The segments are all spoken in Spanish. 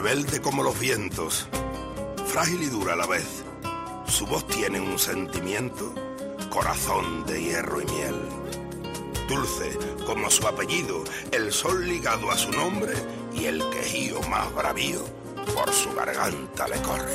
rebelde como los vientos, frágil y dura a la vez. Su voz tiene un sentimiento, corazón de hierro y miel. Dulce como su apellido, el sol ligado a su nombre y el quejío más bravío por su garganta le corre.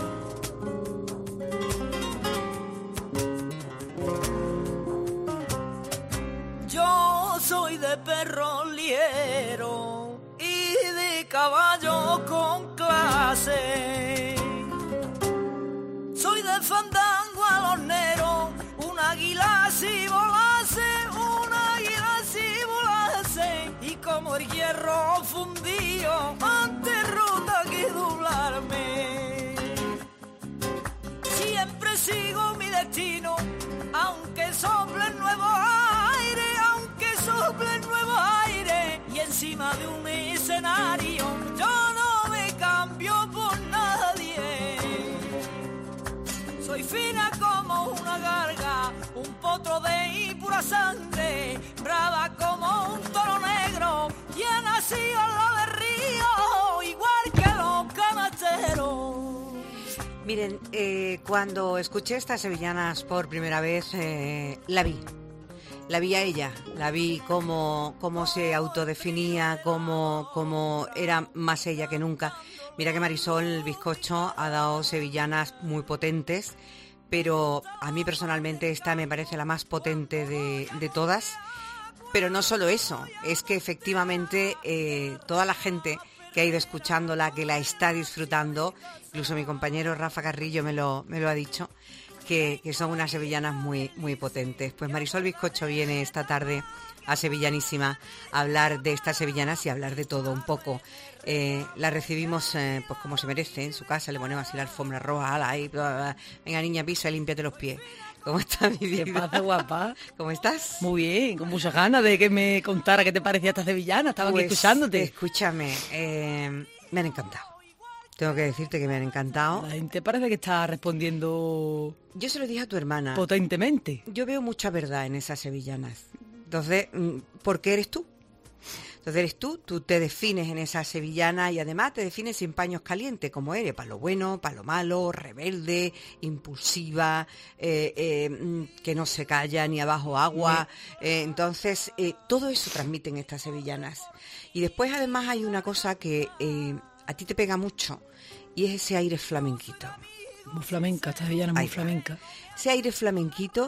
Yo soy de perro liero y de caballo con clase. Soy de fandango alornero, un águila si volase, y como el hierro fundido, ante ruta que doblarme. Siempre sigo mi destino, aunque sople el nuevo aire, y encima de un escenario yo no me cambio por nadie. Soy fina como una garga, un potro de pura sangre, brava como un toro negro, y he nacido al lado del río, igual que los canasteros. Miren, cuando escuché estas sevillanas por primera vez, la vi a ella, la vi cómo se autodefinía, cómo era más ella que nunca. Mira que Marisol Bizcocho ha dado sevillanas muy potentes, pero a mí personalmente esta me parece la más potente de todas. Pero no solo eso, es que efectivamente toda la gente que ha ido escuchándola, que la está disfrutando, incluso mi compañero Rafa Carrillo me lo ha dicho, que son unas sevillanas muy, muy potentes. Pues Marisol Bizcocho viene esta tarde a Sevillanísima a hablar de estas sevillanas y a hablar de todo un poco. La recibimos pues como se merece en su casa, le ponemos así la alfombra roja, ala, ahí, bla, bla, bla. Venga niña, pisa y límpiate los pies. ¿Cómo estás, mi vida? ¿Qué pasa, guapa? ¿Cómo estás? Muy bien, con muchas ganas de que me contara qué te parecía esta sevillana. Estaba aquí escuchándote. Escúchame, me han encantado. Tengo que decirte que me han encantado. La gente parece que está respondiendo... Yo se lo dije a tu hermana. Potentemente. Yo veo mucha verdad en esas sevillanas. Entonces, ¿por qué eres tú? Entonces eres tú te defines en esa sevillana y además te defines sin paños calientes, como eres, para lo bueno, para lo malo, rebelde, impulsiva, que no se calla ni abajo agua. Entonces, todo eso transmiten estas sevillanas. Y después además hay una cosa que a ti te pega mucho y es ese aire flamenquito. Muy flamenca, esta sevillana es muy flamenca. Ese aire flamenquito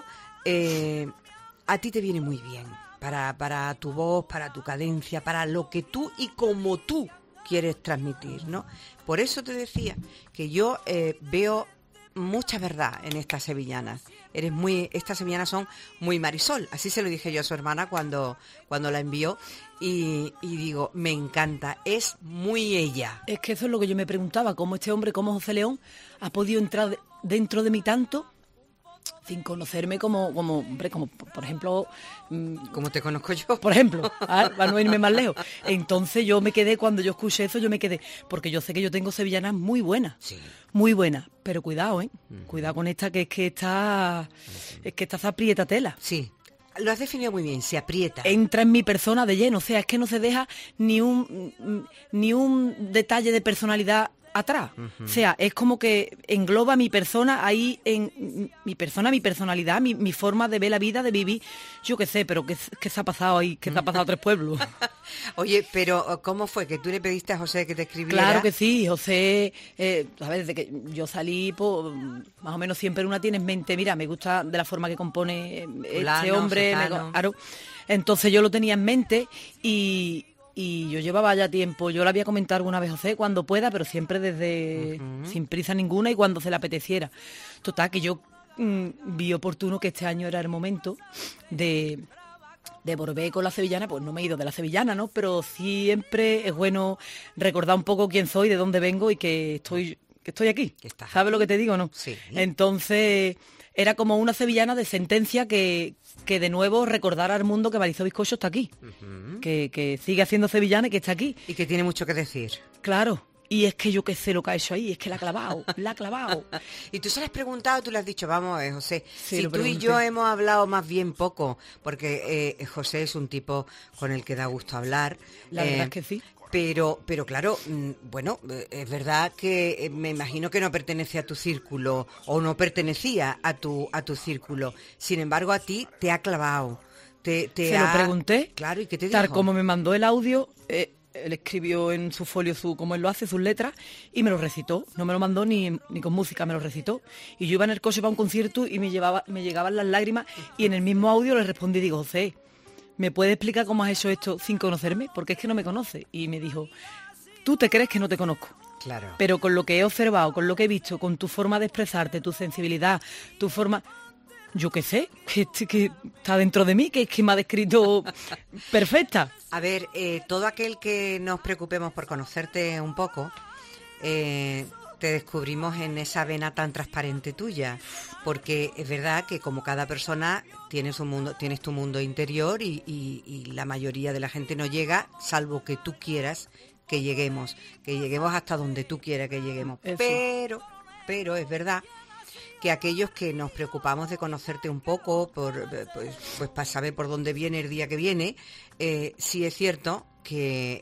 a ti te viene muy bien. Para tu voz, para tu cadencia, para lo que tú y como tú quieres transmitir, ¿no? Por eso te decía que yo veo mucha verdad en estas sevillanas. Estas sevillanas son muy Marisol, así se lo dije yo a su hermana cuando la envió y digo, me encanta, es muy ella. Es que eso es lo que yo me preguntaba, cómo este hombre, como José León, ha podido entrar dentro de mí tanto sin conocerme como por ejemplo... Como te conozco yo. Por ejemplo, para no irme más lejos. Entonces yo me quedé, cuando yo escuché eso, porque yo sé que yo tengo sevillanas muy buenas, sí, muy buenas, pero cuidado, cuidado con esta, que esta se aprieta tela. Sí. Lo has definido muy bien, se aprieta. Entra en mi persona de lleno, o sea, es que no se deja ni un detalle de personalidad atrás. O sea, es como que engloba mi persona ahí, en mi persona, mi personalidad, mi forma de ver la vida, de vivir. Yo qué sé, pero ¿qué se ha pasado ahí? ¿Qué se ha pasado a Tres Pueblos? Oye, pero ¿cómo fue? ¿Que tú le pediste a José que te escribiera? Claro que sí, José, a ver, desde que yo salí, pues, más o menos siempre una tiene en mente, mira, me gusta de la forma que compone este hombre, claro. Entonces yo lo tenía en mente y yo llevaba ya tiempo, yo le había comentado alguna vez, José, cuando pueda, pero siempre desde sin prisa ninguna y cuando se le apeteciera. Total, que yo vi oportuno que este año era el momento de volver con la sevillana. Pues no me he ido de la sevillana, ¿no? Pero siempre es bueno recordar un poco quién soy, de dónde vengo y que estoy aquí. ¿Sabes lo que te digo, no? Sí. Entonces era como una sevillana de sentencia que de nuevo recordara al mundo que Marisol Bizcocho está aquí, que sigue haciendo sevillana y que está aquí. Y que tiene mucho que decir. Claro, y es que yo qué sé lo que ha hecho ahí, es que la ha clavado. Y tú se lo has preguntado, tú le has dicho, vamos, José, sí, si tú y yo hemos hablado más bien poco, porque José es un tipo con el que da gusto hablar. La verdad es que sí. Pero claro, bueno, es verdad que me imagino que no pertenece a tu círculo o no pertenecía a tu círculo. Sin embargo, a ti te ha clavado. Se lo pregunté. Claro, ¿y qué te dijo? Tal como me mandó el audio, él escribió en su folio, como él lo hace, sus letras, y me lo recitó. No me lo mandó ni con música, me lo recitó. Y yo iba en el coche para un concierto y me llegaban las lágrimas, y en el mismo audio le respondí, digo, José, ¿me puedes explicar cómo has hecho esto sin conocerme? Porque es que no me conoces. Y me dijo, tú te crees que no te conozco. Claro. Pero con lo que he observado, con lo que he visto, con tu forma de expresarte, tu sensibilidad, tu forma... Yo qué sé, que está dentro de mí, que es que me ha descrito perfecta. A ver, todo aquel que nos preocupemos por conocerte un poco, te descubrimos en esa vena tan transparente tuya, porque es verdad que como cada persona tienes tu mundo interior y la mayoría de la gente no llega, salvo que tú quieras que lleguemos hasta donde tú quieras que lleguemos. Pero es verdad que aquellos que nos preocupamos de conocerte un poco, pues para saber por dónde viene el día que viene, sí es cierto que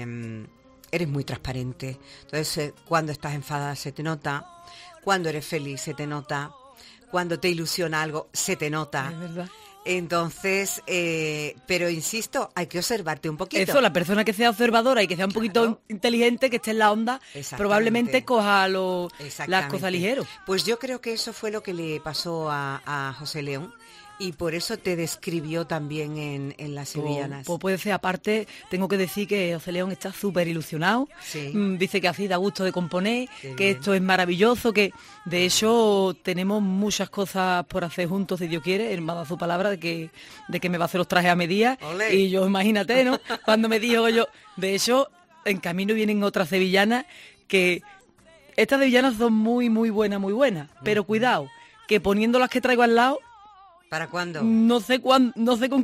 eres muy transparente. Entonces, cuando estás enfadada se te nota, cuando eres feliz se te nota, cuando te ilusiona algo se te nota. Es verdad. Entonces, pero insisto, hay que observarte un poquito. Eso, la persona que sea observadora y que sea un poquito inteligente, que esté en la onda, probablemente coja las cosas ligero. Pues yo creo que eso fue lo que le pasó a José León. Y por eso te describió también en Las Sevillanas. Pues puede ser, aparte, tengo que decir que José León está súper ilusionado. Sí. Dice que así da gusto de componer, que esto es maravilloso, que de hecho tenemos muchas cosas por hacer juntos, si Dios quiere. Él me ha dado su palabra de que me va a hacer los trajes a medida. ¡Olé! Y yo, imagínate, ¿no? Cuando me dijo yo, de hecho, en camino vienen otras sevillanas que... Estas sevillanas son muy, muy buenas, pero cuidado, que poniendo las que traigo al lado... ¿Para cuándo? No sé con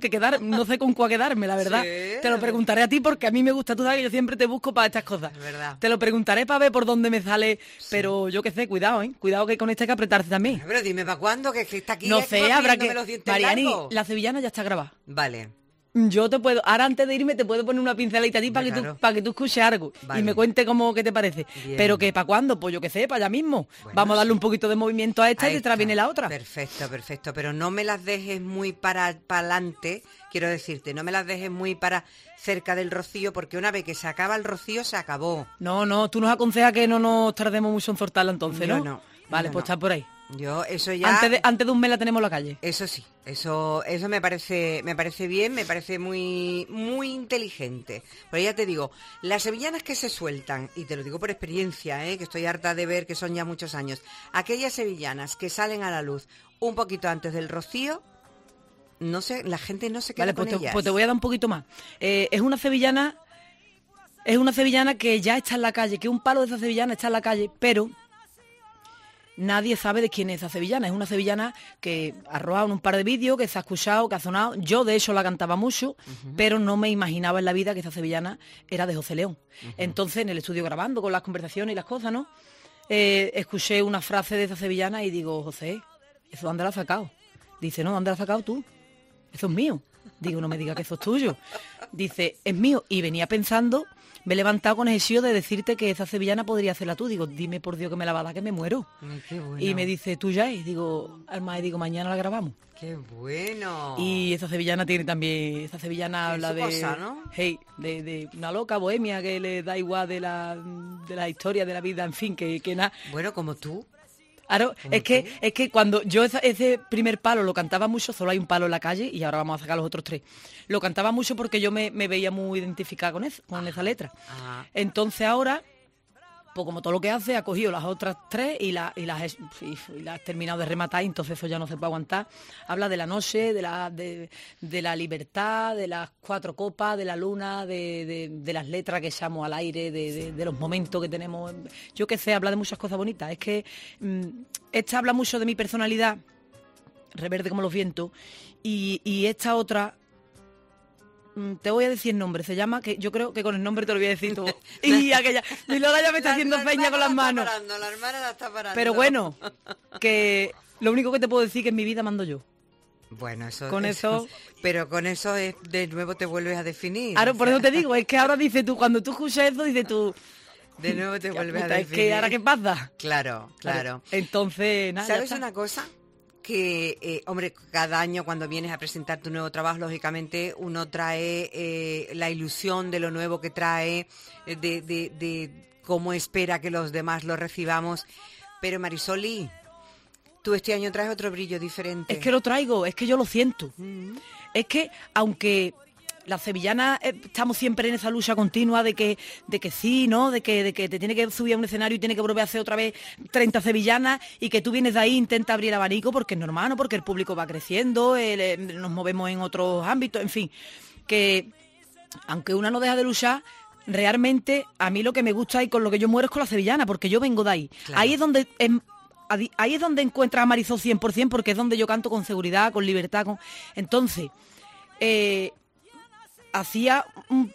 cuál quedarme, la verdad. Sí. Te lo preguntaré a ti porque a mí me gusta, tú sabes que yo siempre te busco para estas cosas. Es verdad. Te lo preguntaré para ver por dónde me sale, pero yo qué sé, cuidado, cuidado que con esta hay que apretarse también. Pero dime para cuándo, que está aquí. No sé, habrá que... Los dientes Mariani, largos. la sevillana ya está grabada. Vale. Yo te puedo, ahora antes de irme te puedo poner una pinceladita a ti para que tú escuches algo Vale. y me cuente qué te parece. Bien. Pero que para cuándo, pues yo qué sé, para allá mismo. Bueno, vamos a darle un poquito de movimiento a esta y detrás viene la otra. Perfecto. Pero no me las dejes muy para adelante, quiero decirte, no me las dejes muy para cerca del rocío, porque una vez que se acaba el rocío, se acabó. No, tú nos aconsejas que no nos tardemos mucho en soltarla entonces, ¿no? No. Vale, Yo pues no. está por ahí. Yo eso ya... Antes de un mes la tenemos en la calle. Eso sí, eso me parece bien, me parece muy, muy inteligente. Pero ya te digo, las sevillanas que se sueltan, y te lo digo por experiencia, que estoy harta de ver que son ya muchos años, aquellas sevillanas que salen a la luz un poquito antes del rocío, no sé, la gente no se queda con ellas. Pues te voy a dar un poquito más. Es una sevillana que ya está en la calle, que un palo de esa sevillana está en la calle, pero... Nadie sabe de quién es esa sevillana. Es una sevillana que ha rodado en un par de vídeos, que se ha escuchado, que ha sonado. Yo, de hecho, la cantaba mucho, pero no me imaginaba en la vida que esa sevillana era de José León. Entonces, en el estudio grabando, con las conversaciones y las cosas, ¿no? Escuché una frase de esa sevillana y digo, José, ¿eso dónde la has sacado? Dice, no, ¿dónde la has sacado tú? Eso es mío. Digo, no me digas que eso es tuyo. Dice, es mío. Y venía pensando... Me he levantado con el deseo de decirte que esa sevillana podría hacerla tú. Digo, dime por Dios que me la va a dar, que me muero. Ay, qué bueno. Y me dice, tú ya es. Digo, Alma, digo, mañana la grabamos. ¡Qué bueno! Y esa sevillana tiene también... Esa sevillana habla de... cosa, ¿no? Hey, de una loca bohemia que le da igual de la historia, de la vida, en fin, que nada. Bueno, como tú. Claro, es que cuando yo ese primer palo lo cantaba mucho, solo hay un palo en la calle y ahora vamos a sacar los otros 3. Lo cantaba mucho porque yo me veía muy identificada con esa letra. Entonces ahora, pues como todo lo que hace, ha cogido las otras 3 y las has terminado de rematar, y entonces eso ya no se puede aguantar. Habla de la noche, de la libertad, de las 4 copas, de la luna, de las letras que echamos al aire, de los momentos que tenemos. Yo qué sé, habla de muchas cosas bonitas. Es que esta habla mucho de mi personalidad, reverde como los vientos, y esta otra... Te voy a decir el nombre, se llama, que yo creo que con el nombre te lo voy a decir tú. Y aquella, y Lola ya me está haciendo peña con las manos. La hermana la está parando. Pero bueno, que lo único que te puedo decir es que en mi vida mando yo. Bueno, eso... Con eso... Pero con eso de nuevo te vuelves a definir. Claro, por eso te digo, es que ahora dices tú, cuando tú escuchas eso, dices tú... De nuevo te vuelves a definir. Es que ahora, ¿qué pasa? Claro. Entonces, nada. ¿Sabes una cosa? Que, hombre, cada año cuando vienes a presentar tu nuevo trabajo, lógicamente uno trae la ilusión de lo nuevo que trae, de cómo espera que los demás lo recibamos. Pero Marisoli, tú este año traes otro brillo diferente. Es que lo traigo, es que yo lo siento. Es que, aunque las sevillanas estamos siempre en esa lucha continua de que sí, ¿no? De que te tiene que subir a un escenario y tiene que volver a hacer otra vez 30 sevillanas y que tú vienes de ahí e intentas abrir el abanico porque es normal, ¿no? Porque el público va creciendo, nos movemos en otros ámbitos, en fin. Que, aunque una no deja de luchar, realmente a mí lo que me gusta y con lo que yo muero es con la sevillana, porque yo vengo de ahí. Claro. Ahí es donde encuentras a Marisol 100%, porque es donde yo canto con seguridad, con libertad. Entonces, hacía un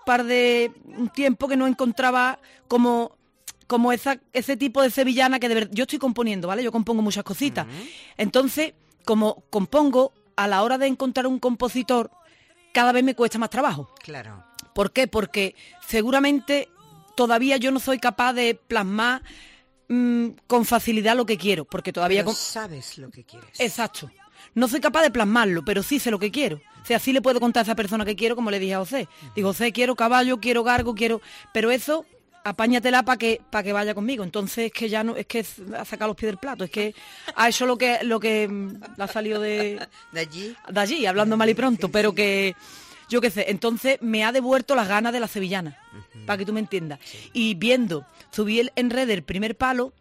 tiempo que no encontraba como ese tipo de sevillana que de verdad... Yo estoy componiendo, ¿vale? Yo compongo muchas cositas. Entonces, como compongo, a la hora de encontrar un compositor, cada vez me cuesta más trabajo. Claro. ¿Por qué? Porque seguramente todavía yo no soy capaz de plasmar con facilidad lo que quiero, porque todavía... Pero sabes lo que quieres. Exacto. No soy capaz de plasmarlo, pero sí sé lo que quiero. O sea, sí le puedo contar a esa persona que quiero, como le dije a José. Digo, José, quiero caballo, quiero gargo, quiero... Pero eso, apáñatela para que vaya conmigo. Entonces es que ya no... Es que ha sacado los pies del plato. Es que ha hecho lo que le ha salido de allí, hablando mal y pronto, sí, pero que... Yo qué sé, entonces me ha devuelto las ganas de la sevillana, para que tú me entiendas. Sí. Y subí en redes el primer palo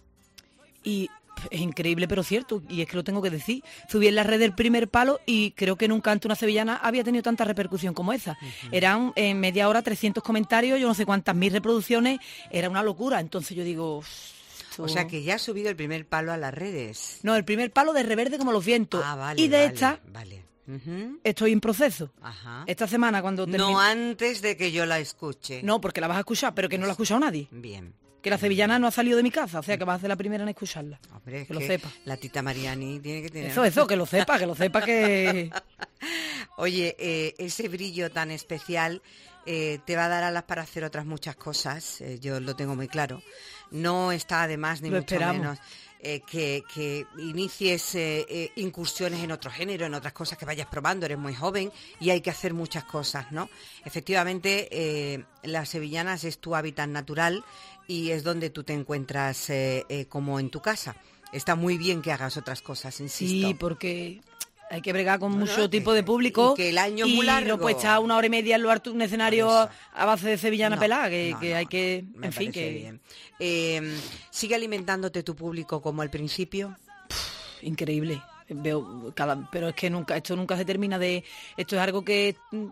y es increíble pero cierto, y es que lo tengo que decir. Subí en la red el primer palo y creo que nunca ante una sevillana había tenido tanta repercusión como esa. Eran en media hora 300 comentarios, yo no sé cuántas mil reproducciones, era una locura. Entonces yo digo... O sea que ya has subido el primer palo a las redes. No, el primer palo de Reverde como los vientos. Vale, y de Vale. Estoy en proceso. Ajá. Esta semana cuando termine... No antes de que yo la escuche. No, porque la vas a escuchar, pero que no la ha escuchado nadie. Bien. Que la sevillana no ha salido de mi casa, o sea que vas a ser la primera en escucharla. Hombre, que lo sepa. La tita Mariani tiene que tener... Eso, que lo sepa que... Oye, ese brillo tan especial te va a dar alas para hacer otras muchas cosas, yo lo tengo muy claro. No está además ni lo mucho esperamos. Menos... que inicies incursiones en otro género, en otras cosas que vayas probando, eres muy joven y hay que hacer muchas cosas, ¿no? Efectivamente, las sevillanas es tu hábitat natural y es donde tú te encuentras como en tu casa. Está muy bien que hagas otras cosas, insisto. Sí, porque... Hay que bregar con mucho tipo de público. Y que el año es muy largo. Y no puedes estar una hora y media en lo harto un escenario a base de sevillana pelada, que hay que... En fin, que... Bien. ¿Sigue alimentándote tu público como al principio? Increíble. Pero es que esto nunca se termina de... Esto es algo que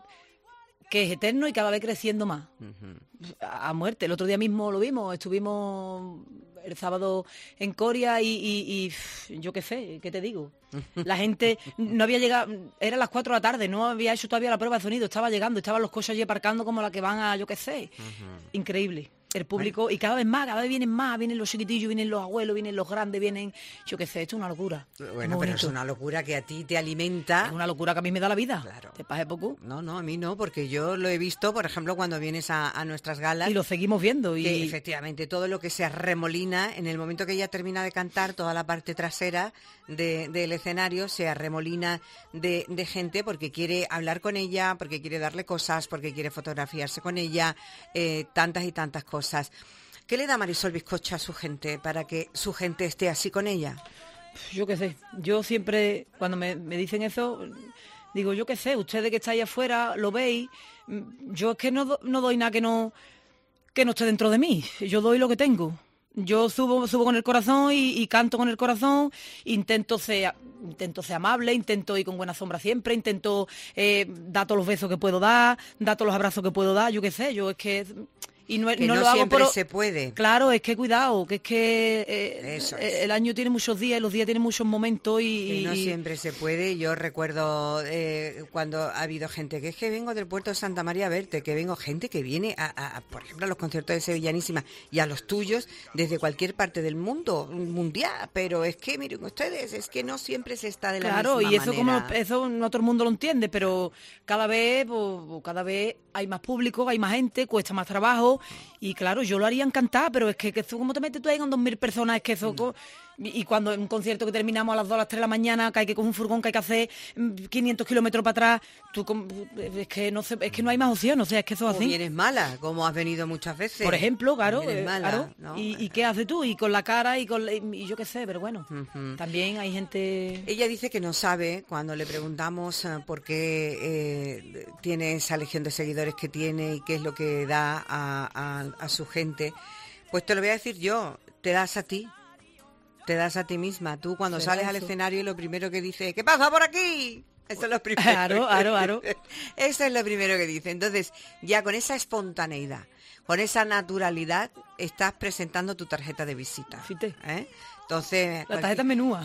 es eterno y cada vez creciendo más. A muerte. El otro día mismo lo vimos. Estuvimos... el sábado en Coria y yo qué sé, ¿qué te digo? La gente no había llegado, eran las 4 de la tarde, no había hecho todavía la prueba de sonido, estaba llegando, estaban los coches allí aparcando como la que van a, yo qué sé. Increíble. El público, bueno. Y cada vez vienen más, vienen los chiquitillos, vienen los abuelos, vienen los grandes, vienen, yo qué sé, esto es una locura. Bueno, pero es una locura que a ti te alimenta. Es una locura que a mí me da la vida. Claro. ¿Te pasa poco? No, a mí no, porque yo lo he visto, por ejemplo, cuando vienes a nuestras galas. Y lo seguimos viendo. Que efectivamente todo lo que se arremolina, en el momento que ella termina de cantar, toda la parte trasera del escenario se arremolina de gente porque quiere hablar con ella, porque quiere darle cosas, porque quiere fotografiarse con ella, tantas y tantas cosas. ¿Qué le da Marisol Bizcocha a su gente para que su gente esté así con ella? Yo qué sé, yo siempre cuando me dicen eso, digo, yo qué sé, ustedes que estáis afuera lo veis, yo es que no doy nada que no esté dentro de mí, yo doy lo que tengo. Yo subo con el corazón y canto con el corazón, intento ser amable, intento ir con buena sombra siempre, intento dar todos los besos que puedo dar todos los abrazos que puedo dar, yo qué sé, yo es que... Y no que lo no hago siempre se puede. Claro, es que cuidado, que es que el año tiene muchos días y los días tienen muchos momentos y no siempre se puede. Yo recuerdo cuando ha habido gente que es que vengo del puerto de Santa María a verte, que vengo gente que viene por ejemplo, a los conciertos de Sevillanísima y a los tuyos desde cualquier parte del mundo, mundial, pero es que miren ustedes, es que no siempre se está de la misma manera. Claro, y eso no todo el mundo lo entiende, pero cada vez hay más público, hay más gente, cuesta más trabajo y claro, yo lo haría encantada, pero es que eso, ¿cómo te metes tú ahí con 2.000 personas? Es que eso... Y cuando en un concierto que terminamos a las 2, a las 3 de la mañana, que hay que con un furgón que hay que hacer 500 kilómetros para atrás, es que no hay más opción, o sea, es que eso es así. O vienes mala, como has venido muchas veces. Por ejemplo, claro, mala, ¿no? ¿Y qué haces tú? Y con la cara y yo qué sé, pero bueno, también hay gente... Ella dice que no sabe, cuando le preguntamos por qué tiene esa legión de seguidores que tiene y qué es lo que da a su gente, pues te lo voy a decir yo, te das a ti. Te das a ti misma. Tú cuando sales al escenario lo primero que dices, ¿qué pasa por aquí? Eso es lo primero. Claro. Eso es lo primero que dice. Entonces, ya con esa espontaneidad, con esa naturalidad, estás presentando tu tarjeta de visita. Fíjate. Entonces... La tarjeta menúa.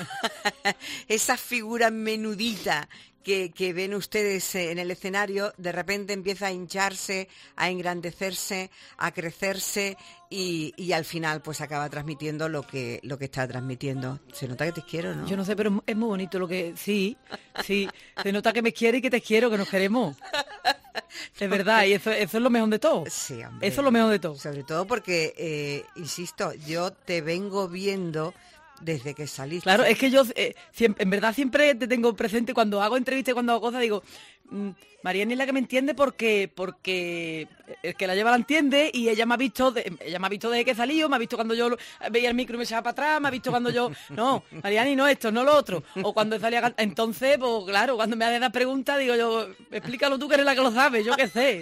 Esa figura menudita que ven ustedes en el escenario, de repente empieza a hincharse, a engrandecerse, a crecerse y al final pues acaba transmitiendo lo que está transmitiendo. Se nota que te quiero, ¿no? Yo no sé, pero es muy bonito lo que... Sí, se nota que me quiere y que te quiero, que nos queremos. Es verdad, y eso es lo mejor de todo. Sí, hombre. Eso es lo mejor de todo. Sobre todo porque, insisto, yo te vengo viendo... desde que saliste. Claro, es que yo en verdad siempre te tengo presente cuando hago entrevistas y cuando hago cosas, digo, Mariani es la que me entiende porque el que la lleva la entiende y ella me ha visto desde que he salido, me ha visto cuando yo veía el micro y me echaba para atrás, me ha visto cuando yo, no, Mariani no esto, no lo otro, o cuando salía a cantar. Entonces, pues claro, cuando me haces las preguntas digo yo, explícalo tú que eres la que lo sabe, yo qué sé.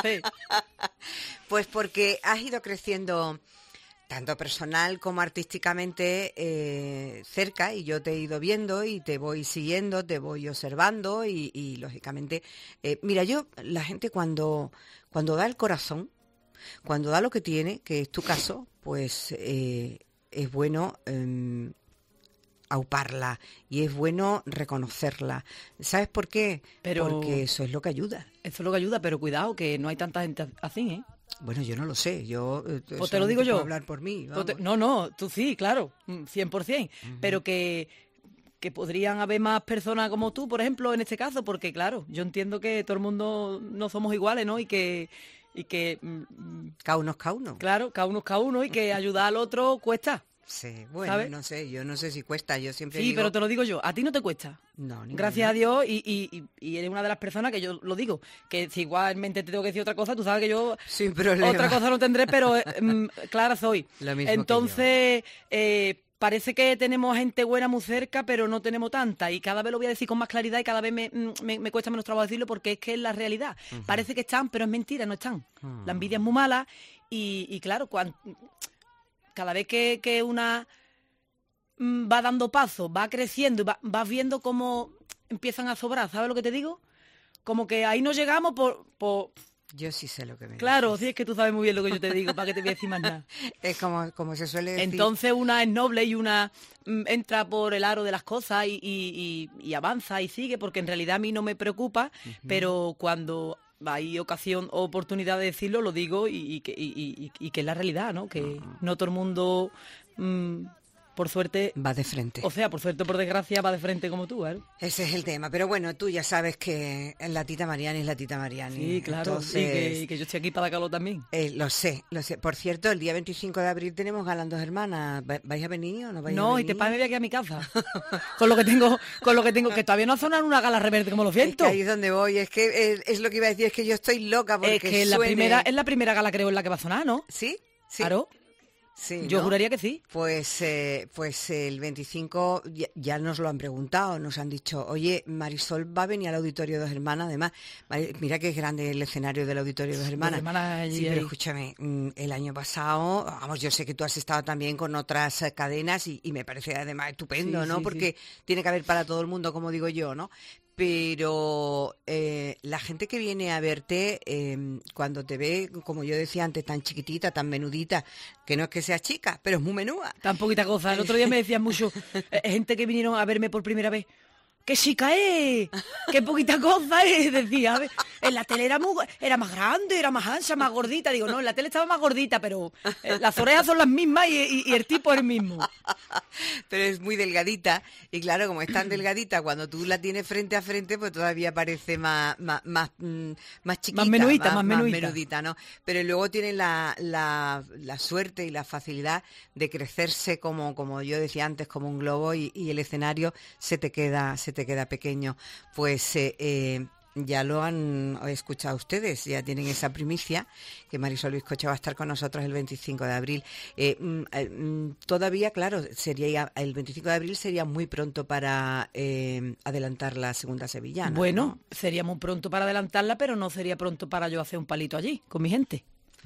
Pues porque has ido creciendo tanto personal como artísticamente cerca y yo te he ido viendo y te voy siguiendo, te voy observando y lógicamente, mira, la gente cuando da el corazón, cuando da lo que tiene, que es tu caso, pues es bueno auparla y es bueno reconocerla. ¿Sabes por qué? Porque eso es lo que ayuda. Eso es lo que ayuda, pero cuidado, que no hay tanta gente así, ¿eh? Bueno, yo no lo sé, pues te lo digo yo. Puedo hablar por mí. No, tú sí, claro, 100%, pero que podrían haber más personas como tú, por ejemplo, en este caso, porque claro, yo entiendo que todo el mundo no somos iguales, ¿no? Y que cada uno es cada uno. Claro, cada uno es cada uno y que ayudar al otro cuesta. Sí, bueno, ¿sabes? No sé, yo no sé si cuesta, yo siempre digo... Sí, pero te lo digo yo, a ti no te cuesta. No, ninguna. Gracias a Dios y eres una de las personas que yo lo digo, que si igualmente te tengo que decir otra cosa, tú sabes que yo sin problema. Otra cosa no tendré, pero clara soy. Lo mismo. Entonces, parece que tenemos gente buena muy cerca, pero no tenemos tanta y cada vez lo voy a decir con más claridad y cada vez me cuesta menos trabajo decirlo porque es que es la realidad. Parece que están, pero es mentira, no están. La envidia es muy mala y claro, cada vez que una va dando pasos, va creciendo y vas viendo cómo empiezan a sobrar, ¿sabes lo que te digo? Como que ahí no llegamos por... Yo sí sé lo que me Claro, dices. sí, es que tú sabes muy bien lo que yo te digo, ¿para qué te voy a decir más nada? Es como se suele decir. Entonces una es noble y una entra por el aro de las cosas y avanza y sigue, porque en realidad a mí no me preocupa, pero cuando... hay ocasión o oportunidad de decirlo, lo digo y que es la realidad, ¿no? Que no todo el mundo, por suerte... va de frente. O sea, por suerte o por desgracia, va de frente como tú, ¿eh? Ese es el tema. Pero bueno, tú ya sabes que la tita Mariani es la tita Mariani. Sí, claro. Entonces, y que yo estoy aquí para Caló también. Lo sé. Por cierto, el día 25 de abril tenemos Galán Dos Hermanas. ¿Vais a venir o no vais a venir? No, y te pagas me voy aquí a mi casa. con lo que tengo, que todavía no ha sonado una gala reverde como los vientos. Es que ahí es donde voy. Es que es lo que iba a decir, es que yo estoy loca porque es que es la primera gala, creo, en la que va a sonar, ¿no? Sí. Claro. Sí, yo ¿no? juraría que sí. Pues el 25 ya nos lo han preguntado, nos han dicho, oye, Marisol va a venir al Auditorio Dos Hermanas, además, mira que es grande el escenario del Auditorio Dos Hermanas. Sí, pero escúchame, el año pasado, vamos, yo sé que tú has estado también con otras cadenas y me parece además estupendo, sí, ¿no? Sí, porque tiene que haber para todo el mundo, como digo yo, ¿no? Pero la gente que viene a verte, cuando te ve, como yo decía antes, tan chiquitita, tan menudita, que no es que sea chica, pero es muy menuda. Tan poquita cosa. El otro día me decían mucho, gente que vinieron a verme por primera vez, ¡qué chica es! ¡Qué poquita cosa es! Decía, a ver, en la tele era más grande, era más ancha, más gordita. Digo, no, en la tele estaba más gordita, pero las orejas son las mismas y el tipo es el mismo. Pero es muy delgadita, y claro, como es tan delgadita, cuando tú la tienes frente a frente, pues todavía parece más chiquita. Más menudita, ¿no? Pero luego tiene la suerte y la facilidad de crecerse como yo decía antes, como un globo, y el escenario se te queda pequeño. Pues ya lo han escuchado ustedes, ya tienen esa primicia, que Marisol Bizcocho va a estar con nosotros el 25 de abril. Todavía, claro, el 25 de abril sería muy pronto para adelantar la segunda sevillana. Bueno, ¿no? Sería muy pronto para adelantarla, pero no sería pronto para yo hacer un palito allí, con mi gente.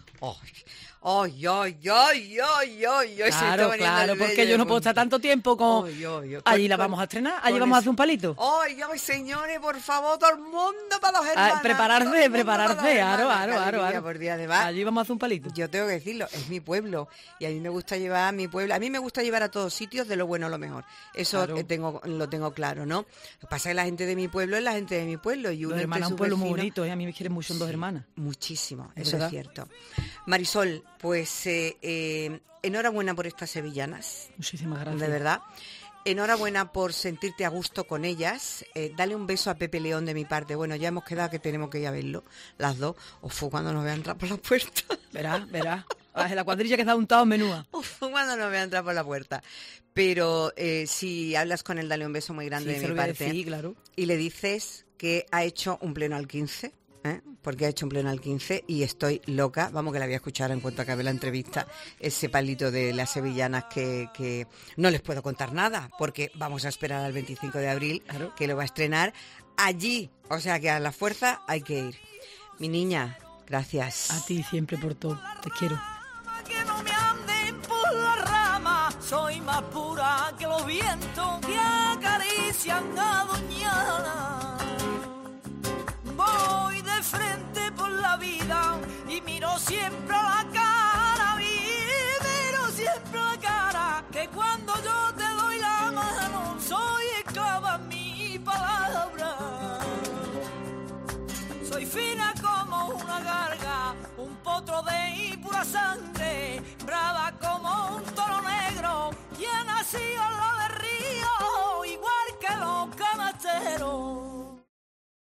Claro, porque yo no puedo estar tanto tiempo con... Allí la vamos a estrenar, allí vamos a hacer un palito. Señores, por favor, todo el mundo para los hermanos. Prepararse, claro. Además, allí vamos a hacer un palito. Yo tengo que decirlo, es mi pueblo, y a mí me gusta llevar a mi pueblo. A mí me gusta llevar a todos sitios de lo bueno a lo mejor. Eso claro. Lo tengo claro, ¿no? Lo que pasa es que la gente de mi pueblo es la gente de mi pueblo. Y Dos Hermanas es un pueblo muy bonito, a mí me quieren mucho en Dos Hermanas. Muchísimo, eso es cierto. Marisol, pues enhorabuena por estas sevillanas. Muchísimas gracias. De verdad. Enhorabuena por sentirte a gusto con ellas. Dale un beso a Pepe León de mi parte. Bueno, ya hemos quedado que tenemos que ir a verlo, las dos. Cuando nos vea entrar por la puerta. Verás. La cuadrilla que está untado menúa. Cuando nos vea entrar por la puerta. Pero si hablas con él, dale un beso muy grande de mi parte. Sí, claro. Y le dices que ha hecho un pleno al 15. Porque ha hecho un pleno al 15 y estoy loca, vamos, que la voy a escuchar en cuanto acabe la entrevista, ese palito de las sevillanas que no les puedo contar nada, porque vamos a esperar al 25 de abril, claro, que lo va a estrenar allí, o sea que a la fuerza hay que ir. Mi niña, gracias. A ti siempre por todo, te quiero. Que no me anden por la rama, soy más pura que los vientos que acarician a Doñana. Voy de frente por la vida y miro siempre a la